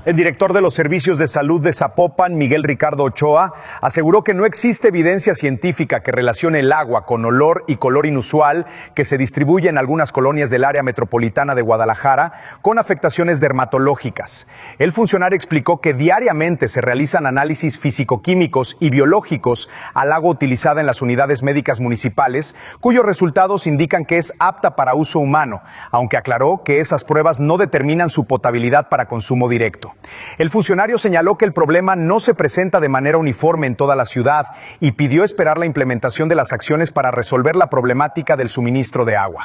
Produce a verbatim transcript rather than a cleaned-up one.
El director de los Servicios de Salud de Zapopan, Miguel Ricardo Ochoa, aseguró que no existe evidencia científica que relacione el agua con olor y color inusual que se distribuye en algunas colonias del área metropolitana de Guadalajara con afectaciones dermatológicas. El funcionario explicó que diariamente se realizan análisis físico-químicos y biológicos al agua utilizada en las unidades médicas municipales, cuyos resultados indican que es apta para uso humano, aunque aclaró que esas pruebas no determinan su potabilidad para consumo directo. El funcionario señaló que el problema no se presenta de manera uniforme en toda la ciudad y pidió esperar la implementación de las acciones para resolver la problemática del suministro de agua.